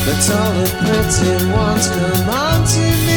But all the pretty ones come on to me.